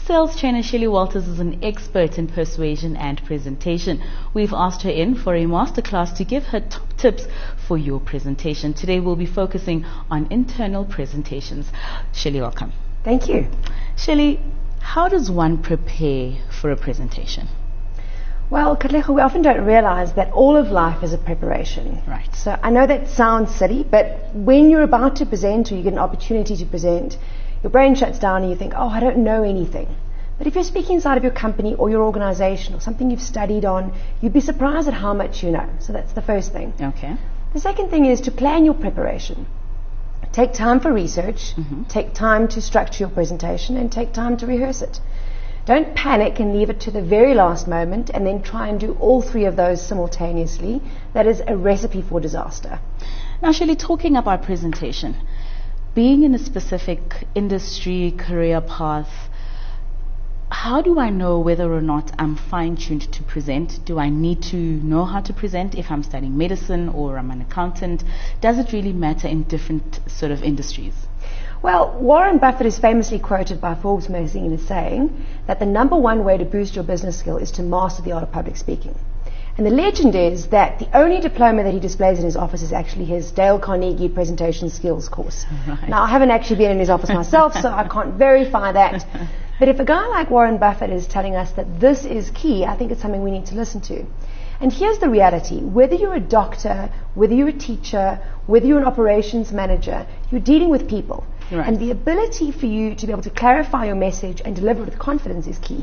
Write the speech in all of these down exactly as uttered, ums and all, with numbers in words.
Sales trainer Shelley Walters is an expert in persuasion and presentation. We've asked her in for a masterclass to give her top tips for your presentation. Today we'll be focusing on internal presentations. Shelley, welcome. Thank you. Shelley, how does one prepare for a presentation? Well, Katlego, we often don't realize that all of life is a preparation. Right. So I know that sounds silly, but when you're about to present or you get an opportunity to present, your brain shuts down and you think, oh, I don't know anything. But if you're speaking inside of your company or your organization or something you've studied on, you'd be surprised at how much you know. So that's the first thing. Okay. The second thing is to plan your preparation. Take time for research, mm-hmm. take time to structure your presentation, and take time to rehearse it. Don't panic and leave it to the very last moment and then try and do all three of those simultaneously. That is a recipe for disaster. Now, Shelley, talking about presentation, being in a specific industry, career path, how do I know whether or not I'm fine-tuned to present? Do I need to know how to present if I'm studying medicine or I'm an accountant? Does it really matter in different sort of industries? Well, Warren Buffett is famously quoted by Forbes magazine as saying that the number one way to boost your business skill is to master the art of public speaking. And the legend is that the only diploma that he displays in his office is actually his Dale Carnegie presentation skills course. Right. Now, I haven't actually been in his office myself, so I can't verify that. But if a guy like Warren Buffett is telling us that this is key, I think it's something we need to listen to. And here's the reality. Whether you're a doctor, whether you're a teacher, whether you're an operations manager, you're dealing with people. Right. And the ability for you to be able to clarify your message and deliver with confidence is key.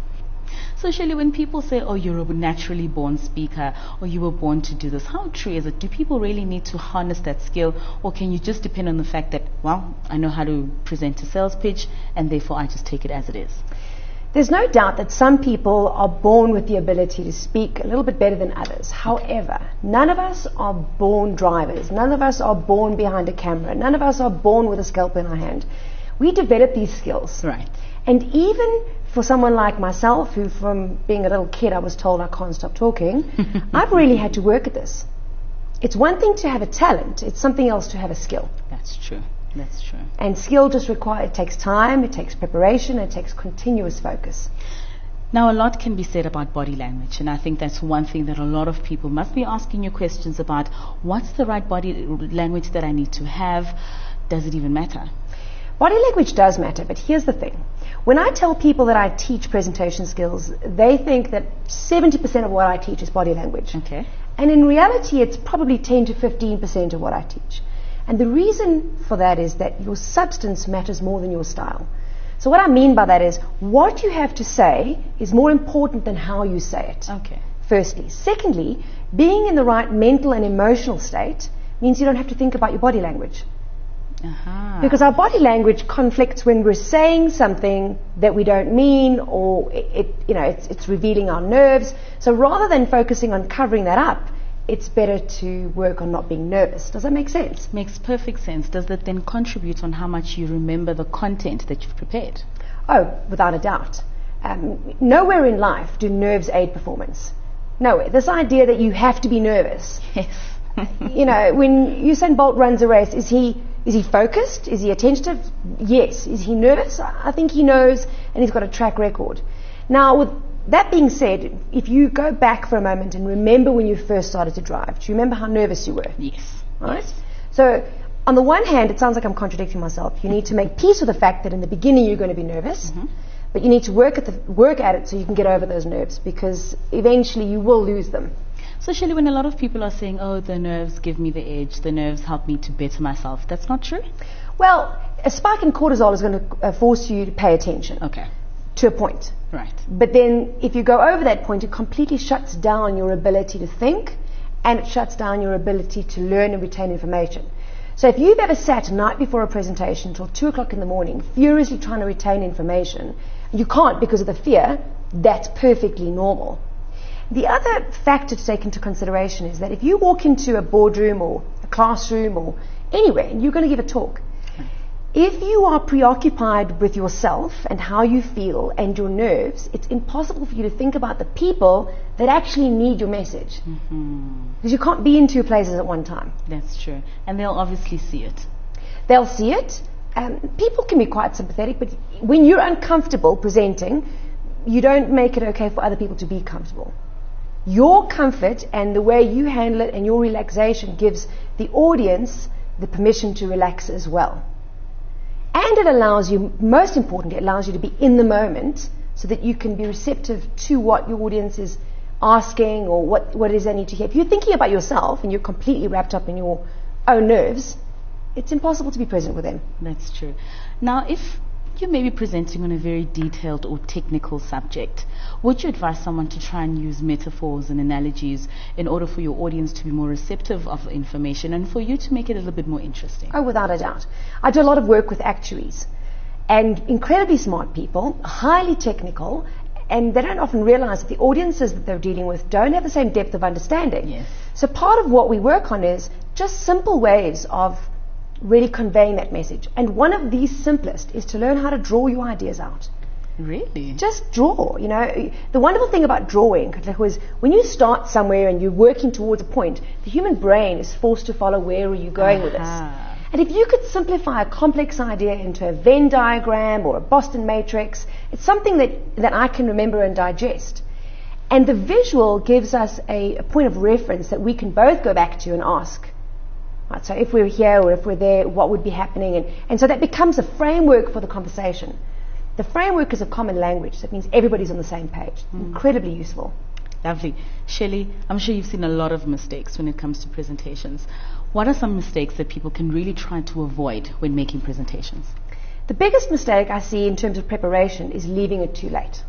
So, Shelley, when people say, oh, you're a naturally born speaker, or you were born to do this, how true is it? Do people really need to harness that skill, or can you just depend on the fact that, well, I know how to present a sales pitch, and therefore I just take it as it is? There's no doubt that some people are born with the ability to speak a little bit better than others. However, none of us are born drivers. None of us are born behind a camera. None of us are born with a scalpel in our hand. We develop these skills. Right. And even for someone like myself, who from being a little kid I was told I can't stop talking, I've really had to work at this. It's one thing to have a talent. It's something else to have a skill. That's true. That's true. And skill just requires, it takes time, it takes preparation, it takes continuous focus. Now, a lot can be said about body language, and I think that's one thing that a lot of people must be asking you questions about. What's the right body language that I need to have? Does it even matter? Body language does matter, but here's the thing. When I tell people that I teach presentation skills, they think that seventy percent of what I teach is body language. Okay. And in reality, it's probably ten to fifteen percent of what I teach. And the reason for that is that your substance matters more than your style. So what I mean by that is what you have to say is more important than how you say it. Okay. Firstly. Secondly, being in the right mental and emotional state means you don't have to think about your body language. Uh-huh. Because our body language conflicts when we're saying something that we don't mean, or it, it you know, it's, it's revealing our nerves. So rather than focusing on covering that up, it's better to work on not being nervous. Does that make sense? Makes perfect sense. Does that then contribute on how much you remember the content that you've prepared? Oh, without a doubt. Um, nowhere in life do nerves aid performance. Nowhere. This idea that you have to be nervous. Yes. You know, when Usain Bolt runs a race, is he is he focused? Is he attentive? Yes. Is he nervous? I think he knows, and he's got a track record. Now, with that being said, if you go back for a moment and remember when you first started to drive, do you remember how nervous you were? Yes. Right? Yes. So, on the one hand, it sounds like I'm contradicting myself. You need to make peace with the fact that in the beginning you're going to be nervous, mm-hmm. but you need to work at the work at it so you can get over those nerves, because eventually you will lose them. So, Shelley, when a lot of people are saying, oh, the nerves give me the edge, the nerves help me to better myself, that's not true? Well, a spike in cortisol is going to uh, force you to pay attention. Okay. To a point. Right. But then if you go over that point, it completely shuts down your ability to think, and it shuts down your ability to learn and retain information. So if you've ever sat night before a presentation until two o'clock in the morning, furiously trying to retain information, you can't because of the fear, that's perfectly normal. The other factor to take into consideration is that if you walk into a boardroom or a classroom or anywhere and you're going to give a talk, if you are preoccupied with yourself and how you feel and your nerves, it's impossible for you to think about the people that actually need your message. Mm-hmm. Because you can't be in two places at one time. That's true. And they'll obviously see it. They'll see it, Um, people can be quite sympathetic, but when you're uncomfortable presenting, you don't make it okay for other people to be comfortable. Your comfort and the way you handle it and your relaxation gives the audience the permission to relax as well. And it allows you, most importantly, it allows you to be in the moment so that you can be receptive to what your audience is asking or what, what it is they need to hear. If you're thinking about yourself and you're completely wrapped up in your own nerves, it's impossible to be present with them. That's true. Now, if you may be presenting on a very detailed or technical subject, would you advise someone to try and use metaphors and analogies in order for your audience to be more receptive of information and for you to make it a little bit more interesting? Oh, without a doubt. I do a lot of work with actuaries and incredibly smart people, highly technical, and they don't often realize that the audiences that they're dealing with don't have the same depth of understanding. Yes. So part of what we work on is just simple ways of really conveying that message. And one of the simplest is to learn how to draw your ideas out. Really? Just draw, you know. The wonderful thing about drawing was when you start somewhere and you're working towards a point, the human brain is forced to follow where are you going uh-huh. with this. And if you could simplify a complex idea into a Venn diagram or a Boston matrix, it's something that, that I can remember and digest. And the visual gives us a, a point of reference that we can both go back to and ask. Right, so if we're here or if we're there, what would be happening? And, and so that becomes a framework for the conversation. The framework is a common language. That means everybody's on the same page. Mm. Incredibly useful. Lovely. Shelley, I'm sure you've seen a lot of mistakes when it comes to presentations. What are some mistakes that people can really try to avoid when making presentations? The biggest mistake I see in terms of preparation is leaving it too late.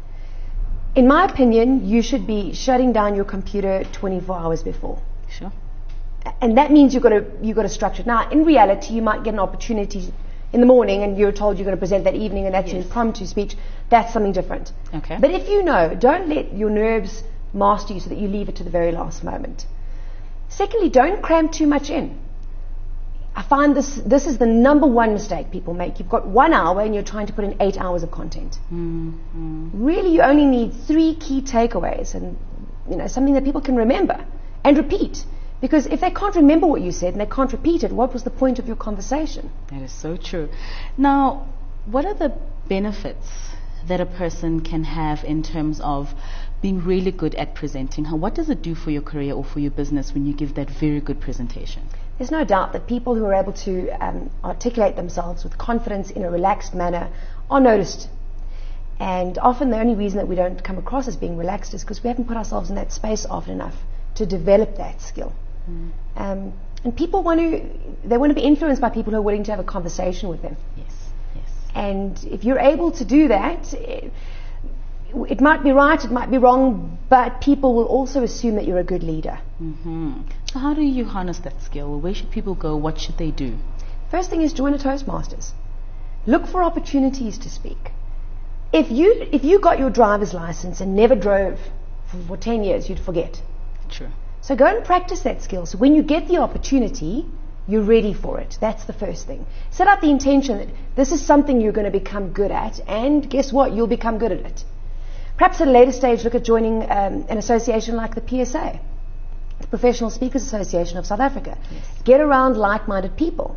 In my opinion, you should be shutting down your computer twenty-four hours before. Sure. And that means you've got to you've got to structure it. Now, in reality, you might get an opportunity in the morning and you're told you're going to present that evening and that's yes. an impromptu speech. That's something different. Okay. But if you know, don't let your nerves master you so that you leave it to the very last moment. Secondly, don't cram too much in. I find this this is the number one mistake people make. You've got one hour and you're trying to put in eight hours of content. Mm-hmm. Really, you only need three key takeaways and you know something that people can remember and repeat. Because if they can't remember what you said and they can't repeat it, what was the point of your conversation? That is so true. Now, what are the benefits that a person can have in terms of being really good at presenting? How, what does it do for your career or for your business when you give that very good presentation? There's no doubt that people who are able to um, articulate themselves with confidence in a relaxed manner are noticed. And often the only reason that we don't come across as being relaxed is because we haven't put ourselves in that space often enough to develop that skill. Mm. Um, and people want to, they want to be influenced by people who are willing to have a conversation with them. Yes, yes. And if you're able to do that, it, it might be right, it might be wrong, but people will also assume that you're a good leader. Mm-hmm. So how do you harness that skill? Where should people go? What should they do? First thing is join a Toastmasters. Look for opportunities to speak. If you, if you got your driver's license and never drove for, for ten years, you'd forget. True. So go and practice that skill. So when you get the opportunity, you're ready for it. That's the first thing. Set up the intention that this is something you're going to become good at, and guess what? You'll become good at it. Perhaps at a later stage, look at joining um, an association like the P S A, the Professional Speakers Association of South Africa. Yes. Get around like-minded people.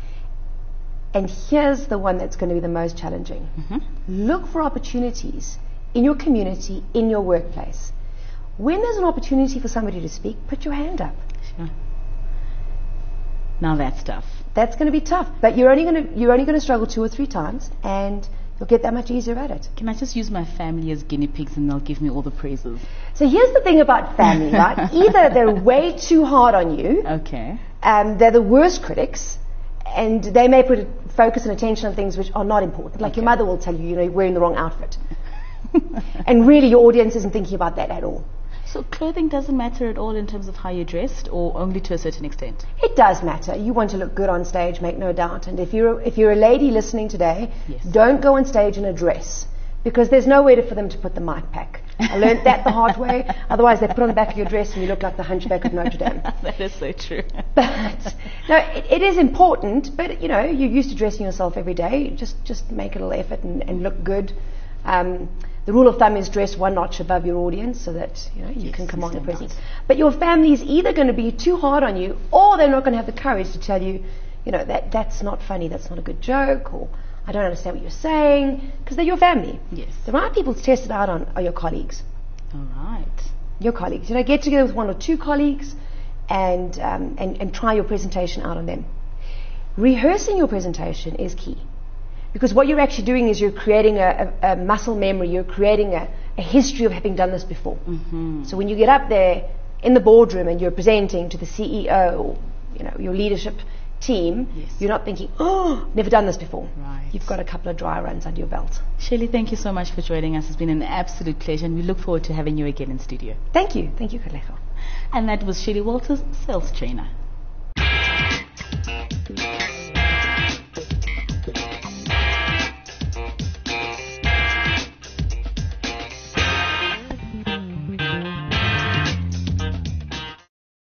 And here's the one that's going to be the most challenging. Mm-hmm. Look for opportunities in your community, in your workplace. When there's an opportunity for somebody to speak, put your hand up. Sure. Now that's tough. That's going to be tough, but you're only going to you're only going to struggle two or three times, and you'll get that much easier at it. Can I just use my family as guinea pigs and they'll give me all the praises? So here's the thing about family, right? Either they're way too hard on you. Okay. Um, they're the worst critics, and they may put focus and attention on things which are not important. Like okay. your mother will tell you, you know, you're wearing the wrong outfit. And really your audience isn't thinking about that at all. So clothing doesn't matter at all in terms of how you're dressed, or only to a certain extent? It does matter. You want to look good on stage, make no doubt. And if you're if you're a lady listening today, yes. don't go on stage in a dress, because there's nowhere to, for them to put the mic pack. I learned that the hard way. Otherwise, they put on the back of your dress and you look like the Hunchback of Notre Dame. That is so true. But no, it, it is important. But you know, you're used to dressing yourself every day. Just just make a little effort and, and look good. Um, The rule of thumb is dress one notch above your audience so that you know you yes, can command a presence. Out. But your family is either going to be too hard on you, or they're not going to have the courage to tell you, you know, that that's not funny, that's not a good joke, or I don't understand what you're saying, because they're your family. Yes. The right people to test it out on are your colleagues. All right. Your colleagues. You know, get together with one or two colleagues and, um, and, and try your presentation out on them. Rehearsing your presentation is key. Because what you're actually doing is you're creating a, a, a muscle memory, you're creating a, a history of having done this before. Mm-hmm. So when you get up there in the boardroom and you're presenting to the C E O or, you know, your leadership team, yes. you're not thinking, oh, never done this before. Right. You've got a couple of dry runs under your belt. Shirley, thank you so much for joining us. It's been an absolute pleasure, and we look forward to having you again in studio. Thank you. Thank you, Katlego. And that was Shirley Walters, sales trainer.